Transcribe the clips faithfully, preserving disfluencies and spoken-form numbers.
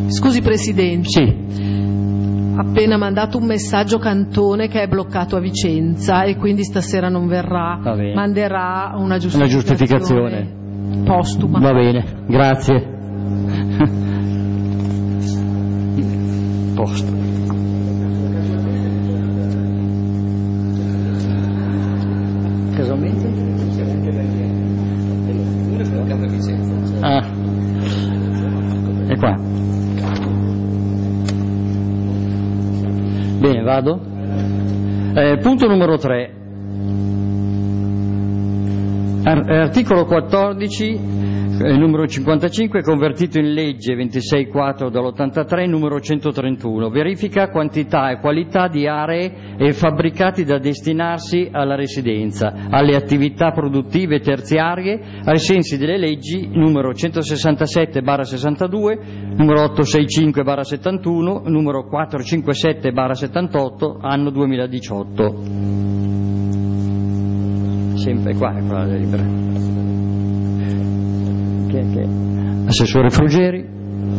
Scusi Presidente. Sì. Appena mandato un messaggio Cantone che è bloccato a Vicenza e quindi stasera non verrà. Manderà una giustificazione, una giustificazione postuma. Va bene, grazie. Posto. Casualmente? Ah, è qua. Bene, vado. Eh, punto numero tre. Ar- articolo quattordici, eh, numero cinquantacinque, convertito in legge ventisei quattro dell'ottantatré, numero centotrentuno. Verifica quantità e qualità di aree e fabbricati da destinarsi alla residenza, alle attività produttive terziarie, ai sensi delle leggi numero centosessantasette barra sessantadue, numero ottocentosessantacinque barra settantuno, numero quattrocentocinquantasette barra settantotto, anno duemiladiciotto. Sempre qua, è qua la delibera. Che, che. Assessore Fruggeri.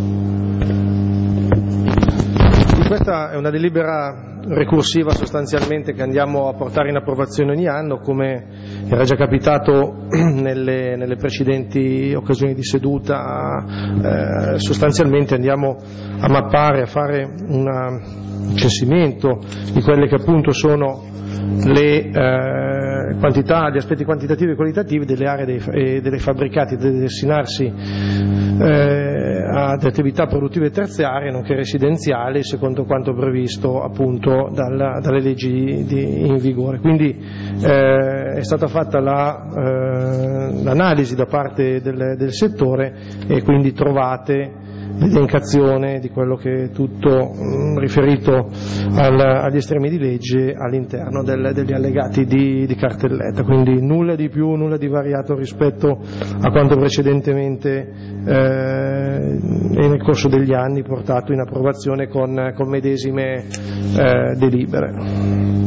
Questa è una delibera ricorsiva sostanzialmente che andiamo a portare in approvazione ogni anno, come era già capitato nelle, nelle precedenti occasioni di seduta. Eh, sostanzialmente andiamo a mappare, a fare una, un censimento di quelle che appunto sono le eh, quantità, gli aspetti quantitativi e qualitativi delle aree dei, e delle fabbricati da destinarsi eh, ad attività produttive terziarie nonché residenziali secondo quanto previsto appunto dalla, dalle leggi di, in vigore. Quindi eh, è stata fatta la, eh, l'analisi da parte del, del settore e quindi trovate l'elencazione di quello che è tutto mh, riferito al, agli estremi di legge all'interno del, degli allegati di, di cartelletta, quindi nulla di più, nulla di variato rispetto a quanto precedentemente eh, e nel corso degli anni portato in approvazione con, con medesime eh, delibere.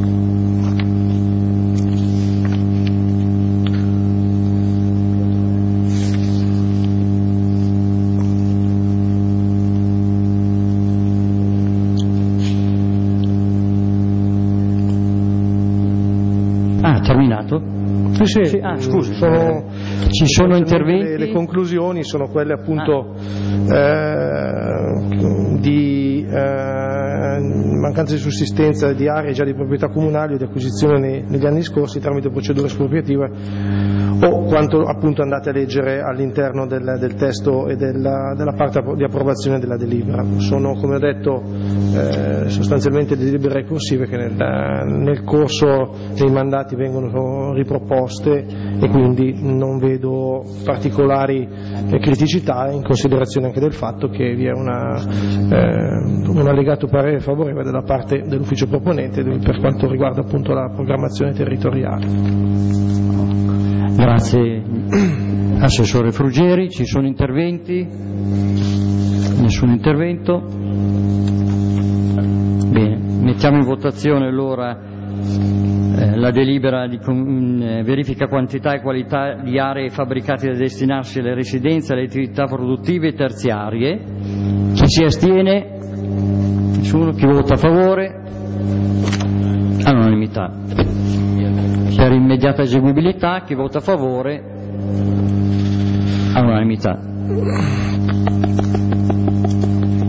Terminato? Sì, sì, sì. Ah, scusi, sono, ci sono interventi? Le, le conclusioni sono quelle appunto ah. eh, di eh, mancanza di sussistenza di aree già di proprietà comunali o di acquisizione nei, negli anni scorsi tramite procedure espropriative o quanto appunto andate a leggere all'interno del, del testo e della, della parte di approvazione della delibera. Sono, come ho detto, eh, sostanzialmente delibere ricorsive che nel, nel corso dei mandati vengono riproposte e quindi non vedo particolari eh, criticità in considerazione anche del fatto che vi è una, eh, un allegato parere favorevole dalla parte dell'ufficio proponente per quanto riguarda appunto la programmazione territoriale. Grazie Assessore Fruggeri. Ci sono interventi? Nessun intervento? Bene, mettiamo in votazione allora eh, la delibera di com- verifica quantità e qualità di aree e fabbricati da destinarsi alle residenze, alle attività produttive terziarie. Chi si astiene? Nessuno. Chi vota a favore? All'unanimità. Per immediata eseguibilità, chi vota a favore? All'unanimità.